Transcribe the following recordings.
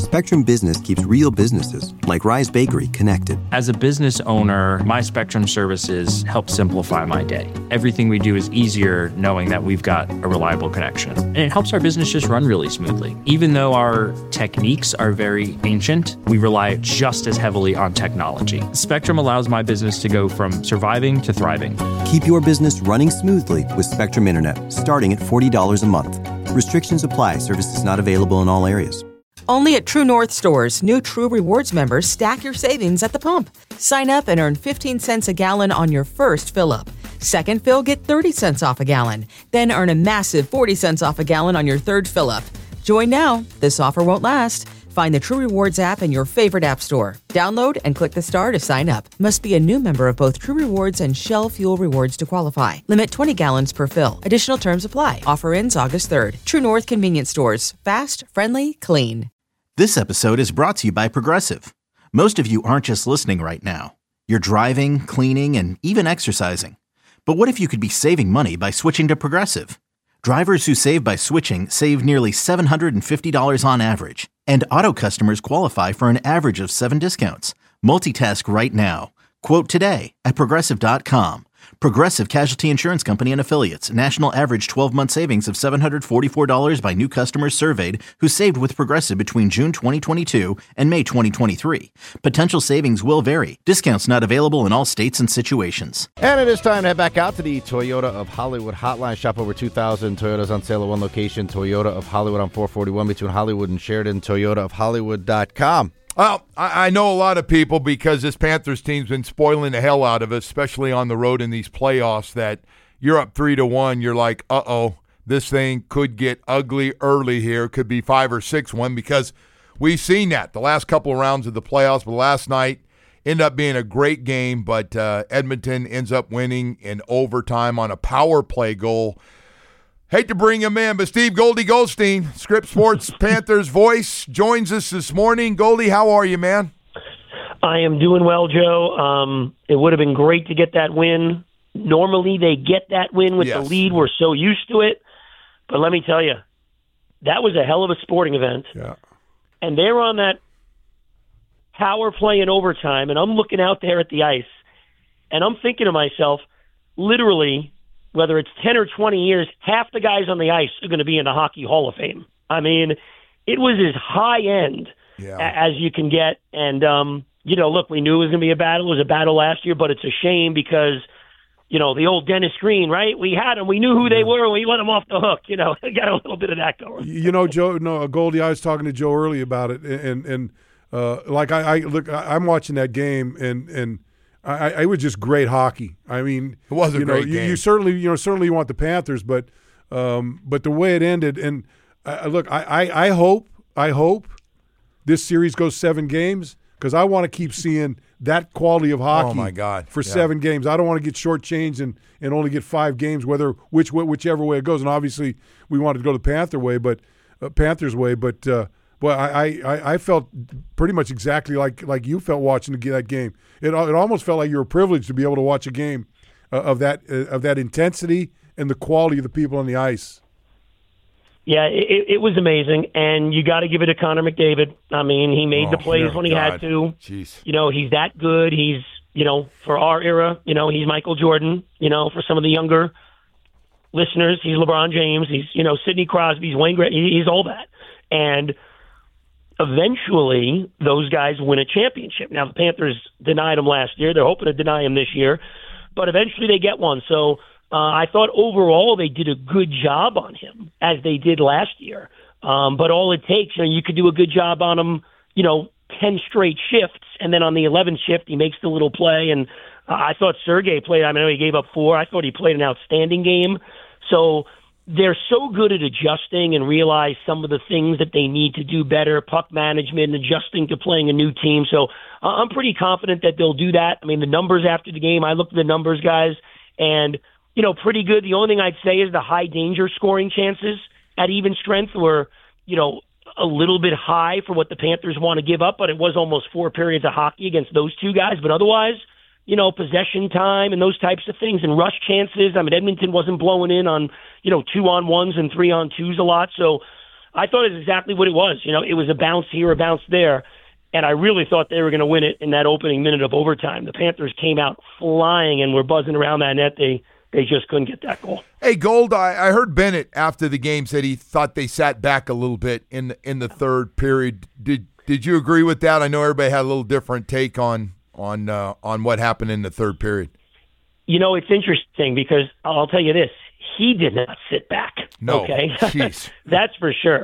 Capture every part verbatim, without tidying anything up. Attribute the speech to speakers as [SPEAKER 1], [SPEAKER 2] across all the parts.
[SPEAKER 1] Spectrum Business keeps real businesses, like Rise Bakery, connected.
[SPEAKER 2] As a business owner, my Spectrum services help simplify my day. Everything we do is easier knowing that we've got a reliable connection. And it helps our business just run really smoothly. Even though our techniques are very ancient, we rely just as heavily on technology. Spectrum allows my business to go from surviving to thriving.
[SPEAKER 1] Keep your business running smoothly with Spectrum Internet, starting at forty dollars a month. Restrictions apply. Services not available in all areas.
[SPEAKER 3] Only at True North stores, new True Rewards members stack your savings at the pump. Sign up and earn fifteen cents a gallon on your first fill-up. Second fill, get thirty cents off a gallon. Then earn a massive forty cents off a gallon on your third fill-up. Join now. This offer won't last. Find the True Rewards app in your favorite app store. Download and click the star to sign up. Must be a new member of both True Rewards and Shell Fuel Rewards to qualify. Limit twenty gallons per fill. Additional terms apply. Offer ends August third. True North Convenience Stores. Fast, friendly, clean.
[SPEAKER 4] This episode is brought to you by Progressive. Most of you aren't just listening right now. You're driving, cleaning, and even exercising. But what if you could be saving money by switching to Progressive? Drivers who save by switching save nearly seven hundred fifty dollars on average. And auto customers qualify for an average of seven discounts. Multitask right now. Quote today at Progressive dot com. Progressive Casualty Insurance Company and Affiliates. National average twelve-month savings of seven hundred forty-four dollars by new customers surveyed who saved with Progressive between June twenty twenty-two and May twenty twenty-three. Potential savings will vary. Discounts not available in all states and situations.
[SPEAKER 5] And it is time to head back out to the Toyota of Hollywood hotline. Shop over two thousand Toyotas on sale at one location. Toyota of Hollywood on four forty-one between Hollywood and Sheridan. Toyota of Hollywood dot com.
[SPEAKER 6] Well, I, I know a lot of people, because this Panthers team's been spoiling the hell out of us, especially on the road in these playoffs, that you're up three to one. You're like, uh-oh, this thing could get ugly early here. Could be five or six one, because we've seen that the last couple of rounds of the playoffs. But last night ended up being a great game, but uh, Edmonton ends up winning in overtime on a power play goal. Hate to bring him in, but Steve Goldie Goldstein, Scripps Sports Panthers voice, joins us this morning. Goldie, how are you, man?
[SPEAKER 7] I am doing well, Joe. Um, it would have been great to get that win. Normally they get that win with
[SPEAKER 6] yes.
[SPEAKER 7] the lead. We're so used to it. But let me tell you, that was a hell of a sporting event.
[SPEAKER 6] Yeah.
[SPEAKER 7] And they're on that power play in overtime, and I'm looking out there at the ice, and I'm thinking to myself, literally, whether it's ten or twenty years, half the guys on the ice are going to be in the Hockey Hall of Fame. I mean, it was as high-end
[SPEAKER 6] yeah.
[SPEAKER 7] a- as you can get. And, um, you know, look, we knew it was going to be a battle. It was a battle last year, but it's a shame because, you know, the old Dennis Green, right? We had them. We knew who they were. We let them off the hook. You know, got a little bit of that going.
[SPEAKER 8] You know, Joe, no, Goldie, I was talking to Joe early about it. And, and uh, like, I, I look, I, I'm watching that game, and, and – I, I, it was just great hockey. I mean,
[SPEAKER 6] it was a
[SPEAKER 8] you know,
[SPEAKER 6] great
[SPEAKER 8] you,
[SPEAKER 6] game.
[SPEAKER 8] you certainly, you know, certainly you want the Panthers, but, um, but the way it ended, and uh, look, I, I, I hope, I hope this series goes seven games because I want to keep seeing that quality of hockey.
[SPEAKER 6] Oh my God.
[SPEAKER 8] For
[SPEAKER 6] yeah.
[SPEAKER 8] seven games, I don't want to get shortchanged and, and only get five games, whether which whichever way it goes. And obviously, we wanted to go the Panther way, but uh, Panthers way, but. Uh, Well, I, I, I felt pretty much exactly like, like you felt watching the, that game. It it almost felt like you were privileged to be able to watch a game uh, of that uh, of that intensity and the quality of the people on the ice.
[SPEAKER 7] Yeah, it, it was amazing, and you got to give it to Connor McDavid. I mean, he made
[SPEAKER 6] oh,
[SPEAKER 7] the plays when he
[SPEAKER 6] God.
[SPEAKER 7] had to.
[SPEAKER 6] Jeez.
[SPEAKER 7] You know, he's that good. He's, you know, for our era, you know, he's Michael Jordan. You know, for some of the younger listeners, he's LeBron James. He's, you know, Sidney Crosby. He's Wayne Gretzky. He's all that. And eventually, those guys win a championship. Now, the Panthers denied him last year. They're hoping to deny him this year. But eventually they get one. So uh, I thought overall they did a good job on him, as they did last year. Um, but all it takes, you know, you could do a good job on him, you know, ten straight shifts, and then on the eleventh shift he makes the little play. And uh, I thought Sergei played, I mean, I know he gave up four. I thought he played an outstanding game. So they're so good at adjusting and realize some of the things that they need to do better, puck management, adjusting to playing a new team. So uh, I'm pretty confident that they'll do that. I mean, the numbers after the game, I looked at the numbers, guys, and, you know, pretty good. The only thing I'd say is the high danger scoring chances at even strength were, you know, a little bit high for what the Panthers want to give up, but it was almost four periods of hockey against those two guys. But otherwise, you know, possession time and those types of things and rush chances. I mean, Edmonton wasn't blowing in on, you know, two-on-ones and three-on-twos a lot. So I thought it was exactly what it was. You know, it was a bounce here, a bounce there, and I really thought they were going to win it in that opening minute of overtime. The Panthers came out flying and were buzzing around that net. They they just couldn't get that goal.
[SPEAKER 6] Hey, Gold, I, I heard Bennett after the game said he thought they sat back a little bit in the, in the third period. Did did you agree with that? I know everybody had a little different take on on uh, on what happened in the third period.
[SPEAKER 7] You know, it's interesting because I'll tell you this. He did not sit back.
[SPEAKER 6] No,
[SPEAKER 7] okay?
[SPEAKER 6] jeez.
[SPEAKER 7] That's for sure.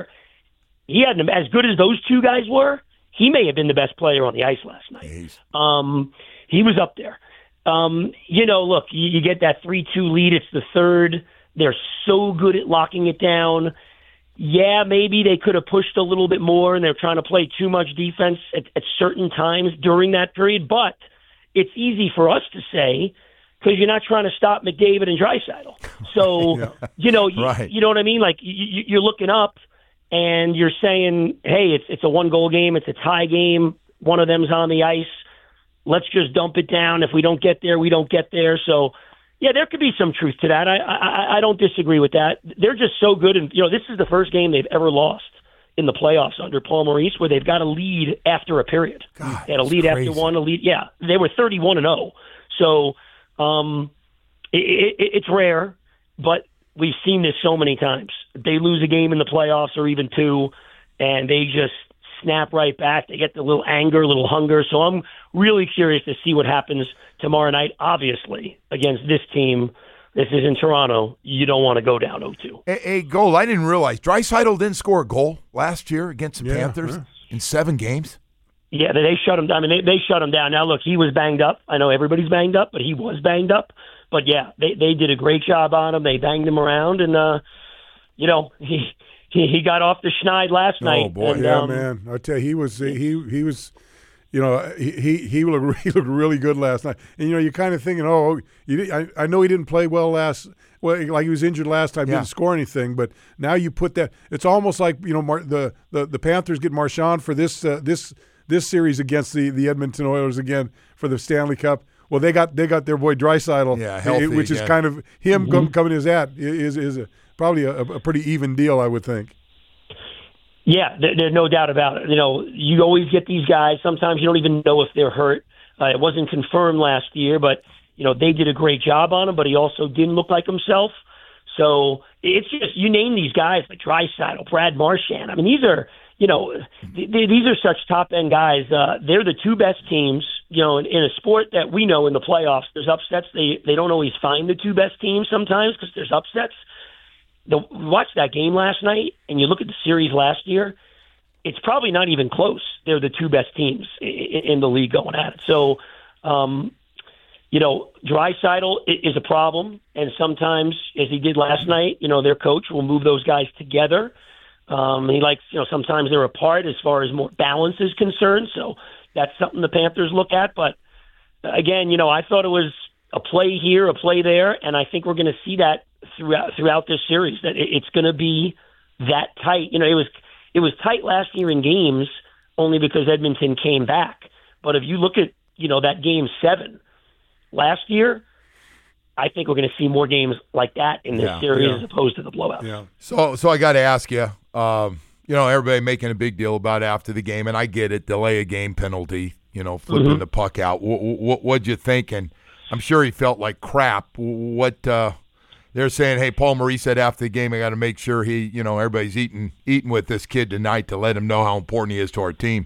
[SPEAKER 7] He had as good as those two guys were. He may have been the best player on the ice last night. Um, he was up there. Um, you know, look, you, you get that three two lead. It's the third. They're so good at locking it down. Yeah, maybe they could have pushed a little bit more, and they're trying to play too much defense at, at certain times during that period. But it's easy for us to say because you're not trying to stop McDavid and Draisaitl. So, yeah. you know, you,
[SPEAKER 6] right.
[SPEAKER 7] you know what I mean? Like, you, you're looking up, and you're saying, hey, it's it's a one-goal game. It's a tie game. One of them's on the ice. Let's just dump it down. If we don't get there, we don't get there. So, yeah, there could be some truth to that. I, I I don't disagree with that. They're just so good. And, you know, this is the first game they've ever lost in the playoffs under Paul Maurice where they've got a lead after a period.
[SPEAKER 6] God,
[SPEAKER 7] they had a lead
[SPEAKER 6] crazy.
[SPEAKER 7] after one, a lead. Yeah, they were thirty-one and oh. So um, it, it, it's rare, but we've seen this so many times. They lose a game in the playoffs or even two, and they just snap right back. They get the little anger, little hunger. So I'm really curious to see what happens tomorrow night. Obviously, against this team, this is in Toronto. You don't want to go down oh two.
[SPEAKER 6] A, a goal. I didn't realize Draisaitl didn't score a goal last year against the
[SPEAKER 8] Yeah,
[SPEAKER 6] Panthers
[SPEAKER 8] yeah.
[SPEAKER 6] in seven games.
[SPEAKER 7] Yeah, they shut him down. I mean, they, they shut him down. Now, look, he was banged up. I know everybody's banged up, but he was banged up. But, yeah, they, they did a great job on him. They banged him around, and, uh, you know, he, he he got off the schneid last night.
[SPEAKER 6] Oh, boy.
[SPEAKER 7] And,
[SPEAKER 8] Yeah,
[SPEAKER 7] um,
[SPEAKER 8] man. I tell you, he was he he was, you know, he he he looked, he looked really good last night. And you know, you're kind of thinking, oh, you, I I know he didn't play well last, well, like he was injured last time,
[SPEAKER 6] Yeah.
[SPEAKER 8] didn't score anything. But now you put that, it's almost like you know, Mar, the, the the Panthers get Marchand for this uh, this this series against the the Edmonton Oilers again for the Stanley Cup. Well, they got they got their boy Draisaitl,
[SPEAKER 6] Yeah, healthy
[SPEAKER 8] which is
[SPEAKER 6] again.
[SPEAKER 8] kind of him
[SPEAKER 7] Mm-hmm.
[SPEAKER 8] com- coming his at is is a, probably a, a pretty even deal, I would think.
[SPEAKER 7] Yeah, there, there's no doubt about it. You know, you always get these guys. Sometimes you don't even know if they're hurt. Uh, it wasn't confirmed last year, but, you know, they did a great job on him, but he also didn't look like himself. So it's just, you name these guys like Draisaitl, Brad Marchand. I mean, these are, you know, th- th- these are such top-end guys. Uh, they're the two best teams, you know, in, in a sport that we know in the playoffs. There's upsets. They, they don't always find the two best teams sometimes because there's upsets. The, watch that game last night, and you look at the series last year, it's probably not even close. They're the two best teams in, in the league going at it. So, um, you know, Draisaitl is a problem, and sometimes, as he did last night, you know, their coach will move those guys together. Um, he likes, you know, sometimes they're apart as far as more balance is concerned. So that's something the Panthers look at. But again, you know, I thought it was a play here, a play there, and I think we're going to see that throughout throughout this series. That it, it's going to be that tight. You know, it was it was tight last year in games only because Edmonton came back. But if you look at, you know, that game seven last year, I think we're going to see more games like that in this
[SPEAKER 6] Yeah,
[SPEAKER 7] series
[SPEAKER 8] yeah.
[SPEAKER 7] as opposed to the blowouts.
[SPEAKER 8] Yeah.
[SPEAKER 6] So, so I got to ask you. Um, you know, everybody making a big deal about after the game, and I get it. Delay a game penalty. You know, flipping
[SPEAKER 7] Mm-hmm.
[SPEAKER 6] the puck out. What, what, what'd you think? And I'm sure he felt like crap. What uh, they're saying? Hey, Paul Maurice said after the game, I got to make sure he, you know, everybody's eating eating with this kid tonight to let him know how important he is to our team.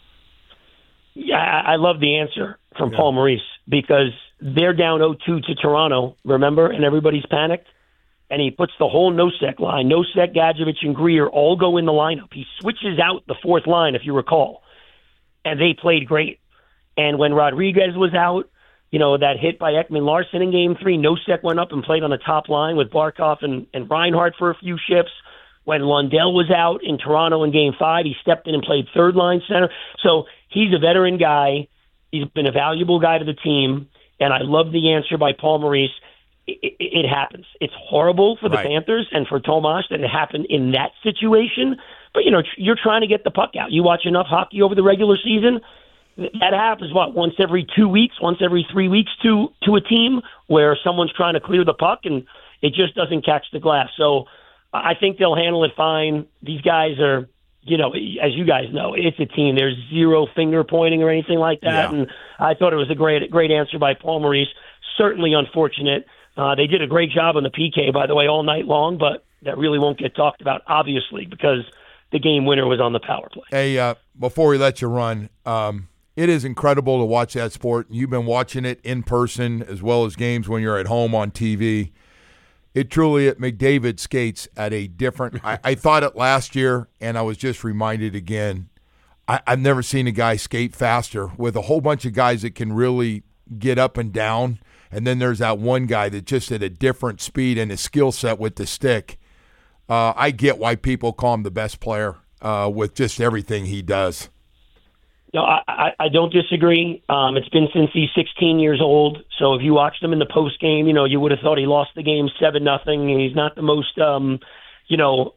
[SPEAKER 7] Yeah, I I love the answer from Paul Maurice because they're down oh two to Toronto, remember, and everybody's panicked. And he puts the whole Nosek line. Nosek, Gadjevich, and Greer all go in the lineup. He switches out the fourth line, if you recall, and they played great. And when Rodriguez was out, you know, that hit by Ekman Larson in game three, Nosek went up and played on the top line with Barkov and, and Reinhart for a few shifts. When Lundell was out in Toronto in game five, he stepped in and played third line center. So he's a veteran guy. He's been a valuable guy to the team. And I love the answer by Paul Maurice. It, it, it happens. It's horrible for the
[SPEAKER 6] Right.
[SPEAKER 7] Panthers and for Tomas that it happened in that situation. But, you know, you're trying to get the puck out. You watch enough hockey over the regular season, that happens, what, once every two weeks, once every three weeks to, to a team where someone's trying to clear the puck and it just doesn't catch the glass. So I think they'll handle it fine. These guys are, you know, as you guys know, it's a team. There's zero finger pointing or anything like that.
[SPEAKER 6] Yeah.
[SPEAKER 7] And I thought it was a great, great answer by Paul Maurice. Certainly unfortunate. Uh, they did a great job on the P K, by the way, all night long, but that really won't get talked about, obviously, because the game winner was on the power play.
[SPEAKER 6] Hey, uh, before we let you run, um, it is incredible to watch that sport. You've been watching it in person as well as games when you're at home on T V. It truly, McDavid skates at a different I, – I thought it last year, and I was just reminded again. I, I've never seen a guy skate faster with a whole bunch of guys that can really get up and down, and then there's that one guy that's just at a different speed and his skill set with the stick. Uh, I get why people call him the best player uh, with just everything he does.
[SPEAKER 7] No, I, I, I don't disagree. Um, it's been since he's sixteen years old. So if you watched him in the post game, you know, you would have thought he lost the game seven nothing. He's not the most, um, you know,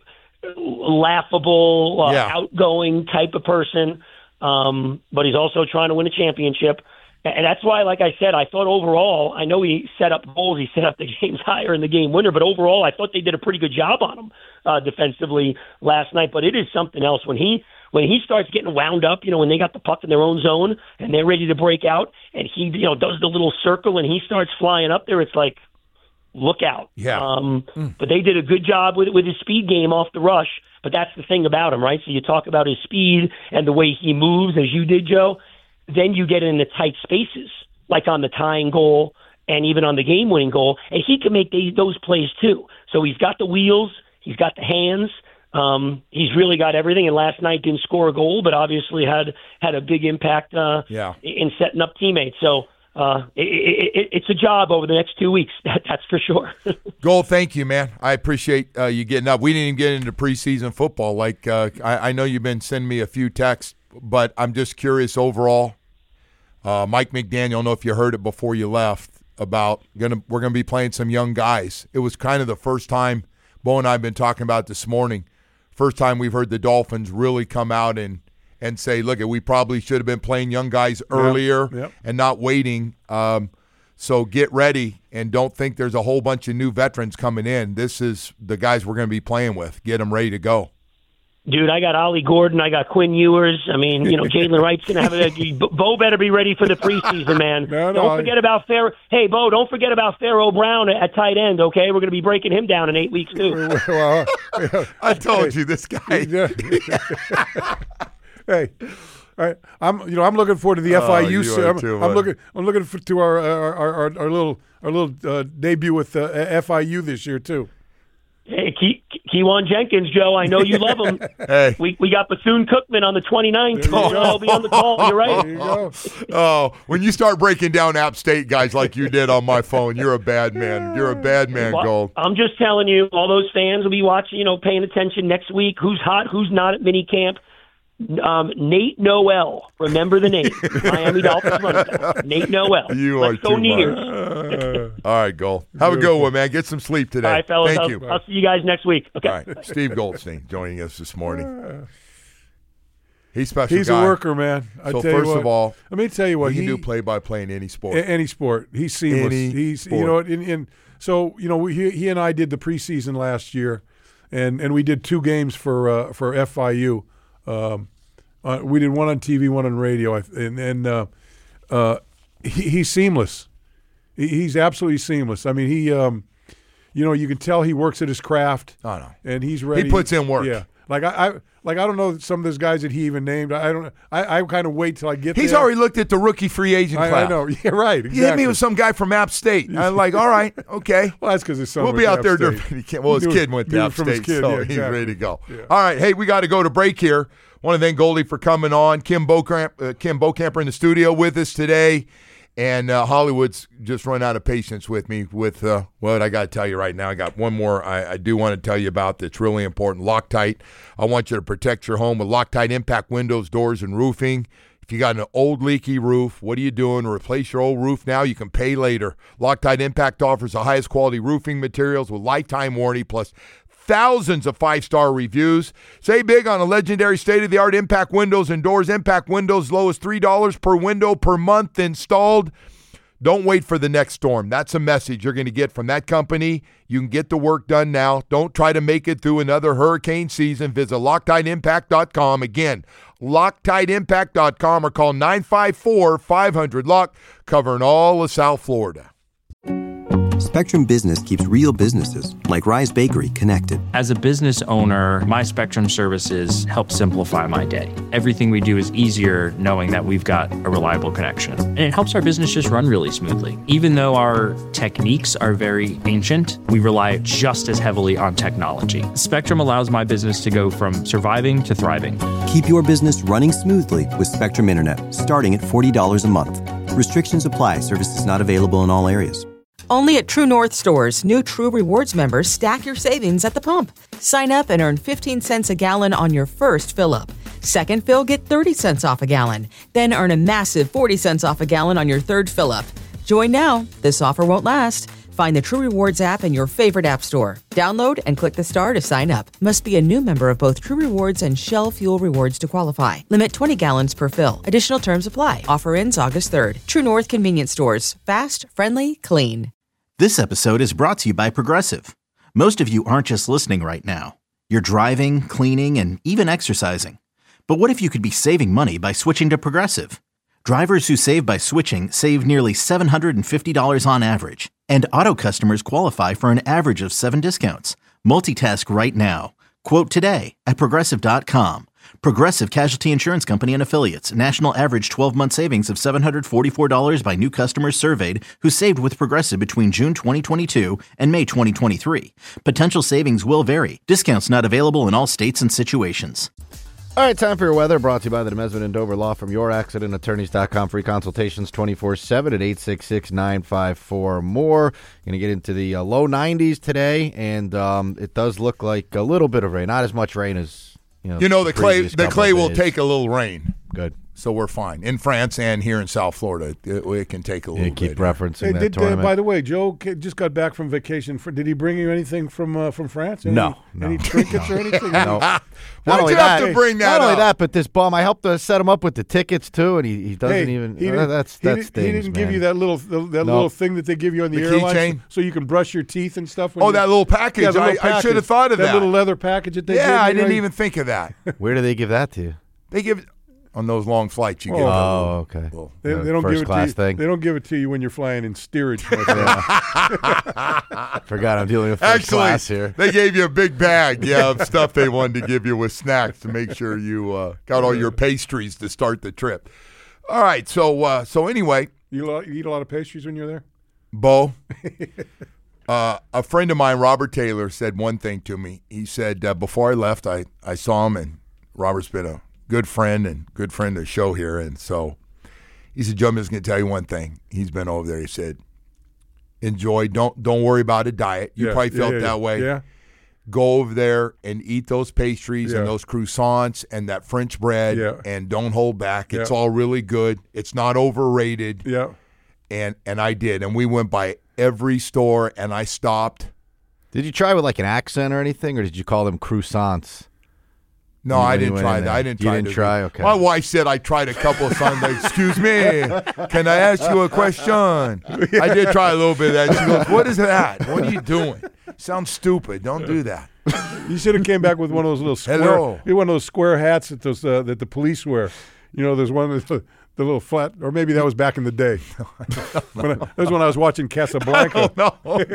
[SPEAKER 7] laughable, uh,
[SPEAKER 6] yeah.
[SPEAKER 7] outgoing type of person. Um, but he's also trying to win a championship. And that's why, like I said, I thought overall, I know he set up goals, he set up the games higher in the game winner, but overall I thought they did a pretty good job on him uh, defensively last night. But it is something else when he when he starts getting wound up, you know, when they got the puck in their own zone and they're ready to break out, and he, you know, does the little circle and he starts flying up there, it's like, look out.
[SPEAKER 6] Yeah.
[SPEAKER 7] Um, mm. But they did a good job with with his speed game off the rush. But that's the thing about him, right? So you talk about his speed and the way he moves, as you did, Joe. Then you get into tight spaces, like on the tying goal and even on the game-winning goal, and he can make the, those plays too. So he's got the wheels, he's got the hands, um, he's really got everything. And last night didn't score a goal, but obviously had had a big impact uh,
[SPEAKER 6] yeah.
[SPEAKER 7] in setting up teammates. So uh, it, it, it, it's a job over the next two weeks, that, that's for sure.
[SPEAKER 6] Gold, thank you, man. I appreciate uh, you getting up. We didn't even get into preseason football. Like uh, I, I know you've been sending me a few texts, but I'm just curious overall. Uh, Mike McDaniel, I don't know if you heard it before you left, about gonna we're going to be playing some young guys. It was kind of the first time, Bo and I have been talking about this morning, first time we've heard the Dolphins really come out and, and say, look, we probably should have been playing young guys earlier
[SPEAKER 8] yep, yep.
[SPEAKER 6] and not waiting. Um, so get ready and don't think there's a whole bunch of new veterans coming in. This is the guys we're going to be playing with. Get them ready to go.
[SPEAKER 7] Dude, I got Ollie Gordon. I got Quinn Ewers. I mean, you know, Jalen Wright's going to have a – Bo better be ready for the preseason, man.
[SPEAKER 8] No, no,
[SPEAKER 7] don't forget I... about Pharaoh – hey, Bo, don't forget about Pharaoh Brown at tight end, okay? We're going to be breaking him down in eight weeks, too.
[SPEAKER 6] Well, I told you, this guy.
[SPEAKER 8] Hey, I, I'm you know I'm looking forward to the
[SPEAKER 6] oh,
[SPEAKER 8] F I U.
[SPEAKER 6] You are
[SPEAKER 8] I'm,
[SPEAKER 6] too,
[SPEAKER 8] I'm looking I'm looking for, to our our, our our little our little uh, debut with uh, F I U this year too.
[SPEAKER 7] Hey, Ke- Kewan Jenkins, Joe, I know you love him.
[SPEAKER 6] Hey.
[SPEAKER 7] We we got Bethune-Cookman on the twenty-ninth. I'll be on the call. You're right.
[SPEAKER 8] There you go.
[SPEAKER 6] Oh, when you start breaking down App State guys like you did on my phone, you're a bad man. You're a bad man,
[SPEAKER 7] well,
[SPEAKER 6] Gold.
[SPEAKER 7] I'm just telling you, all those fans will be watching, you know, paying attention next week. Who's hot, who's not at minicamp. Um, Nate Noel. Remember the name. Miami Dolphins running back. Nate Noel.
[SPEAKER 6] You
[SPEAKER 7] Let's
[SPEAKER 6] are
[SPEAKER 7] go
[SPEAKER 6] too
[SPEAKER 7] Neers.
[SPEAKER 6] All right, Gold. Have a good one, man. Get some sleep today.
[SPEAKER 7] All right, fellas.
[SPEAKER 6] Thank
[SPEAKER 7] I'll,
[SPEAKER 6] you.
[SPEAKER 7] I'll see you guys next week. Okay.
[SPEAKER 6] All right. Steve Goldstein joining us this morning. He's special
[SPEAKER 8] He's
[SPEAKER 6] guy.
[SPEAKER 8] a worker, man. I
[SPEAKER 6] So
[SPEAKER 8] tell you
[SPEAKER 6] first
[SPEAKER 8] what,
[SPEAKER 6] of all,
[SPEAKER 8] let me tell you what
[SPEAKER 6] he can
[SPEAKER 8] he
[SPEAKER 6] do play-by-play in any sport.
[SPEAKER 8] A- any sport. He's seamless.
[SPEAKER 6] Any
[SPEAKER 8] He's
[SPEAKER 6] sport.
[SPEAKER 8] you know, in, in so you know, we, he, he and I did the preseason last year, and, and we did two games for uh, for F I U. Um, uh, we did one on T V, one on radio, and and uh, uh, he, he's seamless. He, he's absolutely seamless. I mean, he, um, you know, you can tell he works at his craft.
[SPEAKER 6] Oh, no.
[SPEAKER 8] And he's ready.
[SPEAKER 6] He puts in work.
[SPEAKER 8] Yeah. Like I, I like I don't know some of those guys that he even named. I don't. I, I kind of wait till I get.
[SPEAKER 6] He's
[SPEAKER 8] there.
[SPEAKER 6] already looked at the rookie free agent
[SPEAKER 8] I,
[SPEAKER 6] class.
[SPEAKER 8] I know. Yeah, right. Exactly.
[SPEAKER 6] He hit me with some guy from App State. I'm like, all right, okay.
[SPEAKER 8] Well, that's because his son.
[SPEAKER 6] We'll
[SPEAKER 8] went
[SPEAKER 6] be
[SPEAKER 8] to
[SPEAKER 6] out
[SPEAKER 8] App
[SPEAKER 6] there.
[SPEAKER 8] State.
[SPEAKER 6] During, he can't, well, his
[SPEAKER 8] Knew-
[SPEAKER 6] kid went to
[SPEAKER 8] knew
[SPEAKER 6] App
[SPEAKER 8] from his
[SPEAKER 6] State,
[SPEAKER 8] kid,
[SPEAKER 6] so
[SPEAKER 8] yeah,
[SPEAKER 6] he's
[SPEAKER 8] exactly.
[SPEAKER 6] ready to go.
[SPEAKER 8] Yeah.
[SPEAKER 6] All right, hey, we got to go to break here. Want to thank Goldie for coming on. Kim Bocamp, uh, Kim Bocamper in the studio with us today. And uh, Hollywood's just run out of patience with me with uh, what I got to tell you right now. I got one more I, I do want to tell you about that's really important. Loctite. I want you to protect your home with Loctite Impact Windows, Doors, and Roofing. If you got an old leaky roof, what are you doing to replace your old roof now? You can pay later. Loctite Impact offers the highest quality roofing materials with lifetime warranty plus thousands of five-star reviews. Save big on a legendary state-of-the-art Impact Windows and Doors. Impact Windows, low as three dollars per window per month installed. Don't wait for the next storm. That's a message you're going to get from that company. You can get the work done now. Don't try to make it through another hurricane season. Visit Loctite Impact dot com. Again, Loctite Impact dot com or call nine five four, five hundred, L O C, covering all of South Florida.
[SPEAKER 1] Spectrum Business keeps real businesses, like Rise Bakery, connected.
[SPEAKER 2] As a business owner, my Spectrum services help simplify my day. Everything we do is easier knowing that we've got a reliable connection. And it helps our business just run really smoothly. Even though our techniques are very ancient, we rely just as heavily on technology. Spectrum allows my business to go from surviving to thriving.
[SPEAKER 1] Keep your business running smoothly with Spectrum Internet, starting at forty dollars a month. Restrictions apply. Services not available in all areas.
[SPEAKER 3] Only at True North stores, new True Rewards members stack your savings at the pump. Sign up and earn fifteen cents a gallon on your first fill-up. Second fill, get thirty cents off a gallon. Then earn a massive forty cents off a gallon on your third fill-up. Join now. This offer won't last. Find the True Rewards app in your favorite app store. Download and click the star to sign up. Must be a new member of both True Rewards and Shell Fuel Rewards to qualify. Limit twenty gallons per fill. Additional terms apply. Offer ends August third. True North Convenience Stores. Fast, friendly, clean.
[SPEAKER 4] This episode is brought to you by Progressive. Most of you aren't just listening right now. You're driving, cleaning, and even exercising. But what if you could be saving money by switching to Progressive? Drivers who save by switching save nearly seven hundred fifty dollars on average. And auto customers qualify for an average of seven discounts. Multitask right now. Quote today at Progressive dot com. Progressive Casualty Insurance Company and Affiliates. National average twelve-month savings of seven hundred forty-four dollars by new customers surveyed who saved with Progressive between June twenty twenty-two and May twenty twenty-three. Potential savings will vary. Discounts not available in all states and situations.
[SPEAKER 5] All right, time for your weather, brought to you by the Demesman and Dover Law from your accident attorneys dot com. Free consultations twenty-four seven at eight six six, nine five four, more. Going to get into the uh, low nineties today, and um, it does look like a little bit of rain. Not as much rain as, you know,
[SPEAKER 6] You know, the clay
[SPEAKER 5] previous
[SPEAKER 6] the
[SPEAKER 5] couple
[SPEAKER 6] clay
[SPEAKER 5] of
[SPEAKER 6] will
[SPEAKER 5] days.
[SPEAKER 6] take a little rain.
[SPEAKER 5] Good.
[SPEAKER 6] So we're fine. In France and here in South Florida, it, it can take a little
[SPEAKER 5] You keep
[SPEAKER 6] bit.
[SPEAKER 5] referencing
[SPEAKER 8] Hey,
[SPEAKER 5] that
[SPEAKER 8] did, uh,
[SPEAKER 5] tournament.
[SPEAKER 8] by the way, Joe ca- just got back from vacation. For, did he bring you anything from uh, from France? Any,
[SPEAKER 5] No, no.
[SPEAKER 8] Any trinkets or anything?
[SPEAKER 5] No.
[SPEAKER 6] Why'd
[SPEAKER 5] only
[SPEAKER 6] you have
[SPEAKER 5] that-
[SPEAKER 6] to bring that
[SPEAKER 5] Not only
[SPEAKER 6] up?
[SPEAKER 5] that, but this bum, I helped to set him up with the tickets too, and he, he doesn't
[SPEAKER 8] Hey,
[SPEAKER 5] even.
[SPEAKER 8] He
[SPEAKER 5] uh,
[SPEAKER 8] didn't,
[SPEAKER 5] that's
[SPEAKER 8] he
[SPEAKER 5] that
[SPEAKER 8] didn't,
[SPEAKER 5] stings,
[SPEAKER 8] he didn't give
[SPEAKER 5] man.
[SPEAKER 8] you that little that
[SPEAKER 5] No.
[SPEAKER 8] little thing that they give you on the,
[SPEAKER 6] The
[SPEAKER 8] airlines,
[SPEAKER 6] keychain?
[SPEAKER 8] so you can brush your teeth and stuff. When
[SPEAKER 6] Oh,
[SPEAKER 8] you,
[SPEAKER 6] that little package.
[SPEAKER 8] Yeah, the little
[SPEAKER 6] I, I should have
[SPEAKER 8] package.
[SPEAKER 6] thought of that.
[SPEAKER 8] That little leather package that they give
[SPEAKER 6] yeah,
[SPEAKER 8] you,
[SPEAKER 6] I didn't
[SPEAKER 8] right?
[SPEAKER 6] even think of that.
[SPEAKER 5] Where do they give that to you?
[SPEAKER 6] They give on those long flights. You
[SPEAKER 8] Oh.
[SPEAKER 6] get that
[SPEAKER 5] Oh,
[SPEAKER 6] little-
[SPEAKER 5] okay.
[SPEAKER 6] little-
[SPEAKER 8] They,
[SPEAKER 5] The
[SPEAKER 8] they don't
[SPEAKER 5] first
[SPEAKER 8] give it to
[SPEAKER 5] class
[SPEAKER 8] you.
[SPEAKER 5] thing.
[SPEAKER 8] They don't give it to you when you're flying in steerage.
[SPEAKER 5] Forgot I'm dealing with first
[SPEAKER 6] Actually,
[SPEAKER 5] class here.
[SPEAKER 6] they gave you a big bag, yeah, of stuff they wanted to give you with snacks to make sure you uh, got all your pastries to start the trip. All right, so uh, so anyway,
[SPEAKER 8] you, lo- you eat a lot of pastries when you're there.
[SPEAKER 6] Bo, uh, a friend of mine, Robert Taylor, said one thing to me. He said, uh, before I left, I, I saw him, and Robert's been a good friend and good friend of the show here. And so he said, Joe, I'm just going to tell you one thing. He's been over there. He said, enjoy. Don't don't worry about a diet. You
[SPEAKER 8] Yeah,
[SPEAKER 6] probably
[SPEAKER 8] yeah,
[SPEAKER 6] felt
[SPEAKER 8] yeah,
[SPEAKER 6] that way.
[SPEAKER 8] Yeah.
[SPEAKER 6] Go over there and eat those pastries
[SPEAKER 8] Yeah.
[SPEAKER 6] and those croissants and that French bread,
[SPEAKER 8] Yeah.
[SPEAKER 6] and don't hold back. It's
[SPEAKER 8] Yeah.
[SPEAKER 6] all really good. It's not overrated.
[SPEAKER 8] Yeah.
[SPEAKER 6] And and I did. And we went by every store, and I stopped.
[SPEAKER 5] Did you try with like an accent or anything, or did you call them croissants?
[SPEAKER 6] No,
[SPEAKER 5] You-
[SPEAKER 6] I
[SPEAKER 5] when you
[SPEAKER 6] didn't
[SPEAKER 5] went
[SPEAKER 6] try
[SPEAKER 5] in
[SPEAKER 6] that.
[SPEAKER 5] there.
[SPEAKER 6] I didn't
[SPEAKER 5] You
[SPEAKER 6] try
[SPEAKER 5] didn't
[SPEAKER 6] to-
[SPEAKER 5] try? Okay.
[SPEAKER 6] My wife said I tried a couple of times. Like, excuse me, can I ask you a question? I did try a little bit of that. She goes, what is that? What are you doing? Sounds stupid. Don't do that.
[SPEAKER 8] You should have came back with one of those little square,
[SPEAKER 6] Hello.
[SPEAKER 8] you one of those square hats that those uh, that the police wear. You know, there's one of the, the little flat, or maybe that was back in the day. when I, that was when I was watching Casablanca.
[SPEAKER 6] No,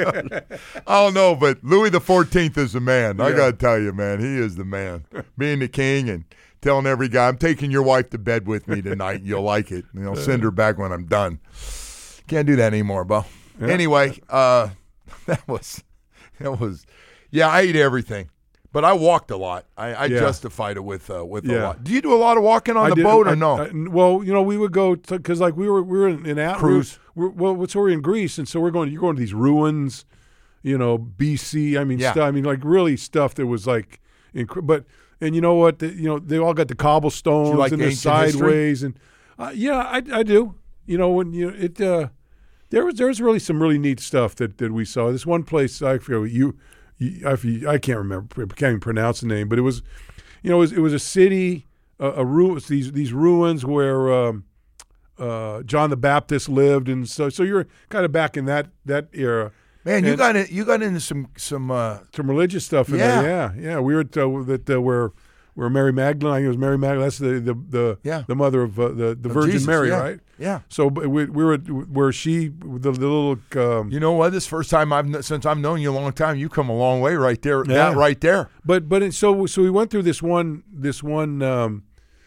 [SPEAKER 6] I don't know, but Louis the Fourteenth is the man. I
[SPEAKER 8] Yeah.
[SPEAKER 6] gotta tell you, man, he is the man. Being the king and telling every guy, I'm taking your wife to bed with me tonight. And you'll like it. And I'll send her back when I'm done. Can't do that anymore, Bo.
[SPEAKER 8] Yeah.
[SPEAKER 6] Anyway, uh, that was that was. Yeah, I ate everything, but I walked a lot. I, I
[SPEAKER 8] Yeah.
[SPEAKER 6] justified it with uh, with a
[SPEAKER 8] Yeah.
[SPEAKER 6] lot. Do you do a lot of walking on
[SPEAKER 8] I
[SPEAKER 6] the
[SPEAKER 8] did-
[SPEAKER 6] boat or
[SPEAKER 8] I-
[SPEAKER 6] no?
[SPEAKER 8] I- well, you know, we would go because like we were we were in, in out
[SPEAKER 6] Cruise.
[SPEAKER 8] We were, we're, well, so we're in Greece, and so we're going. You're going to these ruins, you know, B C. I mean,
[SPEAKER 6] Yeah.
[SPEAKER 8] stu- I mean, like really stuff that was like, inc- but and you know what? The, you know, they all got the cobblestones
[SPEAKER 6] Do you like
[SPEAKER 8] and the
[SPEAKER 6] ancient history?
[SPEAKER 8] sideways, and uh, yeah, I I do. You know, when you it uh, there was there was really some really neat stuff that, that we saw. This one place I forget you. I, I can't remember, can't even pronounce the name, but it was, you know, it was, it was a city, a, a ru- these these ruins where um, uh, John the Baptist lived, and so so you're kind of back in that that era.
[SPEAKER 6] Man, you
[SPEAKER 8] And-
[SPEAKER 6] got in, you got into some some. Uh,
[SPEAKER 8] Some religious stuff in
[SPEAKER 6] Yeah.
[SPEAKER 8] there, yeah, yeah. We were at, uh, that uh, where where Mary Magdalene. I think it was Mary Magdalene. That's the the the,
[SPEAKER 6] Yeah.
[SPEAKER 8] the mother of uh, the the
[SPEAKER 6] Of
[SPEAKER 8] Virgin
[SPEAKER 6] Jesus,
[SPEAKER 8] Mary,
[SPEAKER 6] yeah.
[SPEAKER 8] right?
[SPEAKER 6] Yeah.
[SPEAKER 8] So but we, we were at where she the, the little. Um,
[SPEAKER 6] You know what? This first time I've kn- since I've known you a long time, you come a long way right there.
[SPEAKER 8] Yeah.
[SPEAKER 6] That right there.
[SPEAKER 8] But but it, so so we went through this one this one um,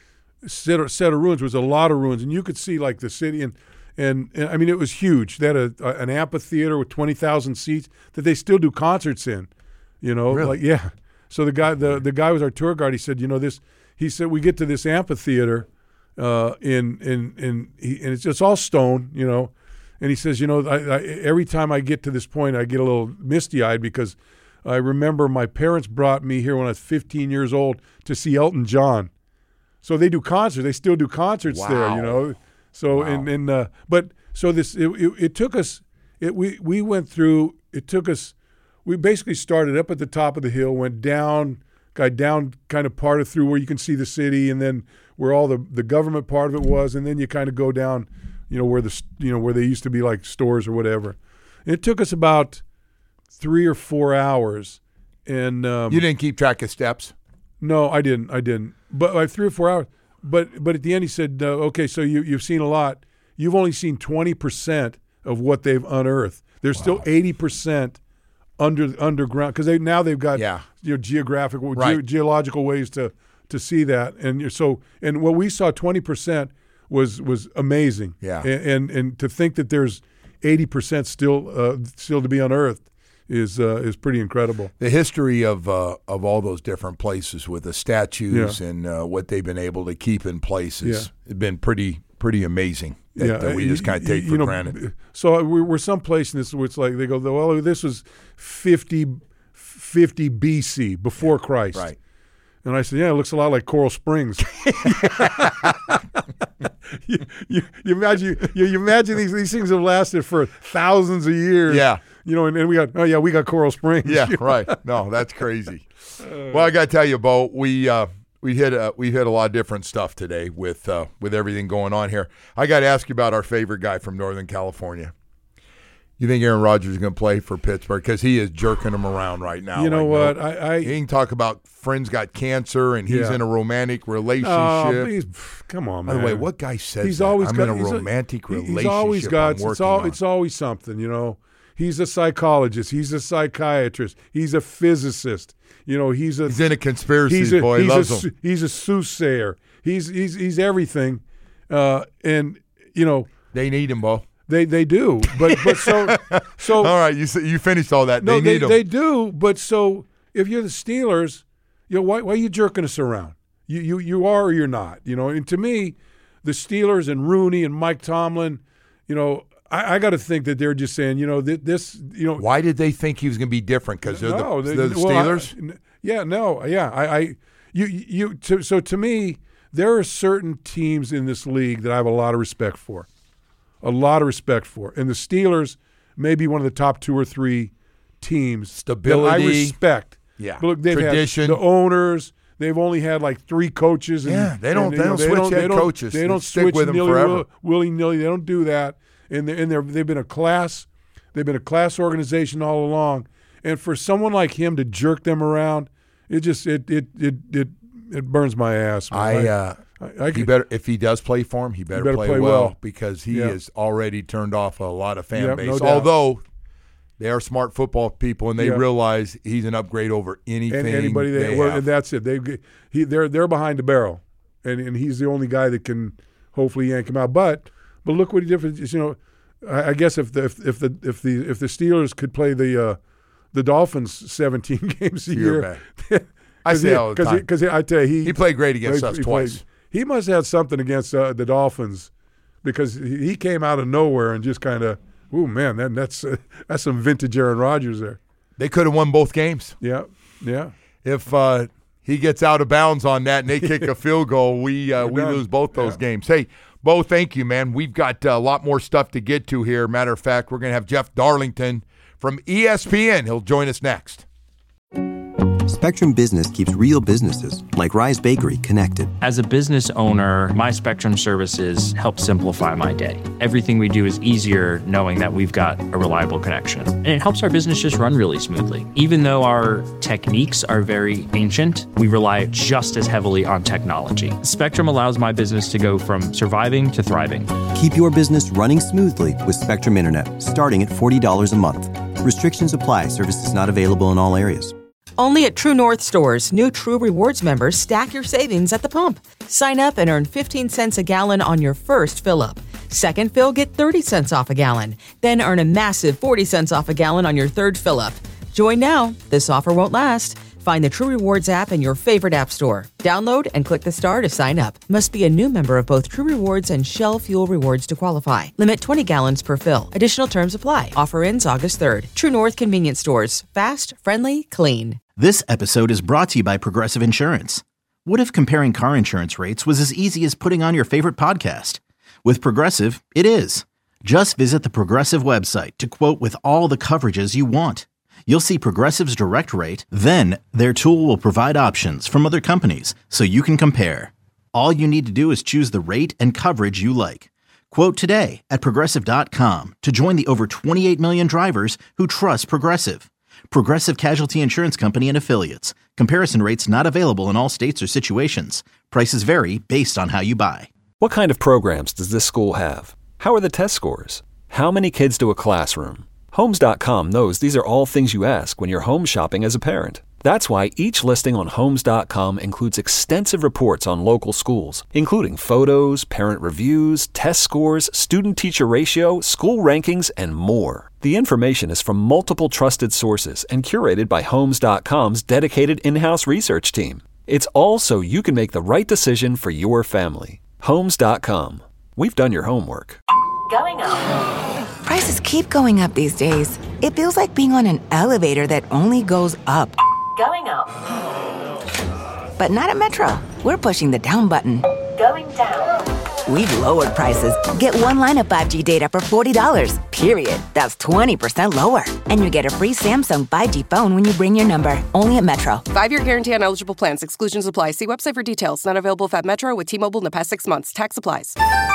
[SPEAKER 8] set of, set of ruins. There was a lot of ruins, and you could see like the city and. And, and I mean, it was huge. They had a, a, an amphitheater with twenty thousand seats that they still do concerts in. You know,
[SPEAKER 6] Really?
[SPEAKER 8] like yeah. So the guy, the the guy was our tour guide. He said, you know, this. He said we get to this amphitheater, uh, in in in he, and it's it's all stone. You know, and he says, you know, I, I, every time I get to this point, I get a little misty eyed because I remember my parents brought me here when I was fifteen years old to see Elton John. So they do concerts. They still do concerts there.
[SPEAKER 6] Wow.
[SPEAKER 8] You know. So
[SPEAKER 6] Wow.
[SPEAKER 8] and and uh, but so this it, it, it took us it we we went through it took us we basically started up at the top of the hill, went down, got down kind of parted through where you can see the city, and then where all the the government part of it was, and then you kind of go down, you know, where the you know where they used to be like stores or whatever. And it took us about three or four hours, and um,
[SPEAKER 6] You didn't keep track of steps.
[SPEAKER 8] no, I didn't. I didn't. But like three or four hours. But but at the end, he said, uh, "Okay, so you you've seen a lot. You've only seen twenty percent of what they've unearthed. There's still eighty percent under underground because they now they've got
[SPEAKER 6] Yeah.
[SPEAKER 8] you know geographical
[SPEAKER 6] Right.
[SPEAKER 8] ge- geological ways to to see that. And you're so and what we saw twenty percent was was amazing.
[SPEAKER 6] Yeah.
[SPEAKER 8] And and, and to think that there's eighty percent still uh, still to be unearthed is uh, is pretty incredible.
[SPEAKER 6] The history of uh, of all those different places with the statues
[SPEAKER 8] Yeah.
[SPEAKER 6] and uh, what they've been able to keep in place has
[SPEAKER 8] Yeah.
[SPEAKER 6] been pretty pretty amazing. That,
[SPEAKER 8] Yeah,
[SPEAKER 6] that we just kind of take
[SPEAKER 8] you
[SPEAKER 6] for
[SPEAKER 8] know,
[SPEAKER 6] granted.
[SPEAKER 8] So we we're someplace in this where it's like they go, well, this was fifty, fifty B C before Christ,
[SPEAKER 6] Right.
[SPEAKER 8] And I said, yeah, it looks a lot like Coral Springs. you, you, you imagine you, you imagine these these things have lasted for thousands of years.
[SPEAKER 6] Yeah.
[SPEAKER 8] You know, and, and we got oh yeah, we got Coral Springs.
[SPEAKER 6] Yeah, right. No, that's crazy. Well, I got to tell you, Bo, we uh, we hit a, we hit a lot of different stuff today with uh, with everything going on here. I got to ask you about our favorite guy from Northern California. You think Aaron Rodgers is going to play for Pittsburgh? Because he is jerking them around right now.
[SPEAKER 8] You know
[SPEAKER 6] like,
[SPEAKER 8] what?
[SPEAKER 6] no-
[SPEAKER 8] I, I
[SPEAKER 6] he can talk about friends got cancer and he's
[SPEAKER 8] Yeah.
[SPEAKER 6] in a romantic relationship.
[SPEAKER 8] Oh, please, pff, come on,
[SPEAKER 6] By
[SPEAKER 8] man.
[SPEAKER 6] the way, what guy says
[SPEAKER 8] he's
[SPEAKER 6] that?
[SPEAKER 8] always
[SPEAKER 6] I'm
[SPEAKER 8] got,
[SPEAKER 6] in a
[SPEAKER 8] he's
[SPEAKER 6] romantic
[SPEAKER 8] he-
[SPEAKER 6] relationship.
[SPEAKER 8] He's always got.
[SPEAKER 6] I'm
[SPEAKER 8] It's
[SPEAKER 6] working
[SPEAKER 8] all.
[SPEAKER 6] on.
[SPEAKER 8] It's always something, you know. He's a psychologist. He's a psychiatrist. He's a physicist. You know, he's a.
[SPEAKER 6] He's in a conspiracy,
[SPEAKER 8] he's a,
[SPEAKER 6] boy. He
[SPEAKER 8] he's
[SPEAKER 6] loves
[SPEAKER 8] a,
[SPEAKER 6] them.
[SPEAKER 8] su- He's a soothsayer. He's he's he's everything, uh, and you know
[SPEAKER 6] They need him, Bo.
[SPEAKER 8] they they do. But but so so
[SPEAKER 6] All right, you s- you finished all that.
[SPEAKER 8] no
[SPEAKER 6] they
[SPEAKER 8] they
[SPEAKER 6] need him.
[SPEAKER 8] they do. But so if you're the Steelers, you know why why are you jerking us around? You you you are or you're not. You know, and to me, the Steelers and Rooney and Mike Tomlin, you know. I, I got to think that they're just saying, you know, th- this, you know.
[SPEAKER 6] Why did they think he was going to be different? Because they're,
[SPEAKER 8] no,
[SPEAKER 6] the,
[SPEAKER 8] they-
[SPEAKER 6] they're the
[SPEAKER 8] well, I-
[SPEAKER 6] Steelers?
[SPEAKER 8] n- yeah, no, yeah. I, I you, you. To, so to me, there are certain teams in this league that I have a lot of respect for, a lot of respect for, and the Steelers may be one of the top two or three teams
[SPEAKER 6] Stability.
[SPEAKER 8] that I respect.
[SPEAKER 6] Yeah.
[SPEAKER 8] But look, they've
[SPEAKER 6] Tradition.
[SPEAKER 8] had the owners. They've only had like three coaches. And,
[SPEAKER 6] Yeah, they don't-
[SPEAKER 8] and,
[SPEAKER 6] they
[SPEAKER 8] you
[SPEAKER 6] don't
[SPEAKER 8] know,
[SPEAKER 6] switch head
[SPEAKER 8] they don't,
[SPEAKER 6] coaches.
[SPEAKER 8] They
[SPEAKER 6] They
[SPEAKER 8] don't
[SPEAKER 6] stick
[SPEAKER 8] switch
[SPEAKER 6] with 'em
[SPEAKER 8] nilly-
[SPEAKER 6] forever.
[SPEAKER 8] willy nilly. They don't do that. And they and they're, they've been a class. They've been a class organization all along. And for someone like him to jerk them around, it just it it it it, it burns my ass. man.
[SPEAKER 6] I, uh,
[SPEAKER 8] I, I
[SPEAKER 6] he
[SPEAKER 8] could-
[SPEAKER 6] better if he does play for him, he better,
[SPEAKER 8] better
[SPEAKER 6] play,
[SPEAKER 8] play
[SPEAKER 6] well,
[SPEAKER 8] well.
[SPEAKER 6] because he
[SPEAKER 8] Yeah.
[SPEAKER 6] has already turned off a lot of fan
[SPEAKER 8] Yep, no
[SPEAKER 6] base.
[SPEAKER 8] doubt.
[SPEAKER 6] Although they are smart football people and they
[SPEAKER 8] Yeah.
[SPEAKER 6] realize he's an upgrade over anything.
[SPEAKER 8] and anybody they,
[SPEAKER 6] they
[SPEAKER 8] well,
[SPEAKER 6] have.
[SPEAKER 8] and that's it. They he they're they're behind the barrel, and and he's the only guy that can hopefully yank him out. But but look what he did. For, you know, I, I guess if the if, if the if the if the Steelers could play the uh, the Dolphins seventeen games a
[SPEAKER 6] You're
[SPEAKER 8] year,
[SPEAKER 6] bad. I say
[SPEAKER 8] he,
[SPEAKER 6] all the time.
[SPEAKER 8] because I tell you he
[SPEAKER 6] He played great against
[SPEAKER 8] he-
[SPEAKER 6] us
[SPEAKER 8] he
[SPEAKER 6] twice.
[SPEAKER 8] played- he must have something against uh, the Dolphins because he, he came out of nowhere and just kind of. Oh man, that, that's uh, that's some vintage Aaron Rodgers there.
[SPEAKER 6] They could have won both games.
[SPEAKER 8] Yeah, yeah.
[SPEAKER 6] If uh, he gets out of bounds on that and they kick a field goal, we uh,
[SPEAKER 8] We're
[SPEAKER 6] we
[SPEAKER 8] done.
[SPEAKER 6] lose both those
[SPEAKER 8] Yeah.
[SPEAKER 6] games. Hey, Bo, thank you, man. We've got uh, a lot more stuff to get to here. Matter of fact, we're going to have Jeff Darlington from E S P N. He'll join us next.
[SPEAKER 1] Spectrum Business keeps real businesses, like Rise Bakery, connected.
[SPEAKER 2] As a business owner, my Spectrum services help simplify my day. Everything we do is easier knowing that we've got a reliable connection. And it helps our business just run really smoothly. Even though our techniques are very ancient, we rely just as heavily on technology. Spectrum allows my business to go from surviving to thriving.
[SPEAKER 1] Keep your business running smoothly with Spectrum Internet, starting at forty dollars a month. Restrictions apply. Services not available in all areas.
[SPEAKER 3] Only at True North stores, new True Rewards members stack your savings at the pump. Sign up and earn fifteen cents a gallon on your first fill-up. Second fill, get thirty cents off a gallon. Then earn a massive forty cents off a gallon on your third fill-up. Join now. This offer won't last. Find the True Rewards app in your favorite app store. Download and click the star to sign up. Must be a new member of both True Rewards and Shell Fuel Rewards to qualify. Limit twenty gallons per fill. Additional terms apply. Offer ends August third. True North Convenience Stores. Fast, friendly, clean.
[SPEAKER 4] This episode is brought to you by Progressive Insurance. What if comparing car insurance rates was as easy as putting on your favorite podcast? With Progressive, it is. Just visit the Progressive website to quote with all the coverages you want. You'll see Progressive's direct rate, then their tool will provide options from other companies so you can compare. All you need to do is choose the rate and coverage you like. Quote today at Progressive dot com to join the over twenty-eight million drivers who trust Progressive. Progressive Casualty Insurance Company and Affiliates. Comparison rates not available in all states or situations. Prices vary based on how you buy.
[SPEAKER 9] What kind of programs does this school have? How are the test scores? How many kids do a classroom? Homes dot com knows these are all things you ask when you're home shopping as a parent. That's why each listing on Homes dot com includes extensive reports on local schools, including photos, parent reviews, test scores, student-teacher ratio, school rankings, and more. The information is from multiple trusted sources and curated by Homes dot com's dedicated in-house research team. It's all so you can make the right decision for your family. Homes dot com. We've done your homework.
[SPEAKER 10] Going up. Prices keep going up these days. It feels like being on an elevator that only goes up. Going up. But not at Metro. We're pushing the down button. Going down. We've lowered prices. Get one line of five G data for forty dollars, period. That's twenty percent lower. And you get a free Samsung five G phone when you bring your number. Only at Metro.
[SPEAKER 11] Five-year guarantee on eligible plans. Exclusions apply. See website for details. Not available if at Metro with T-Mobile in the past six months. Tax applies.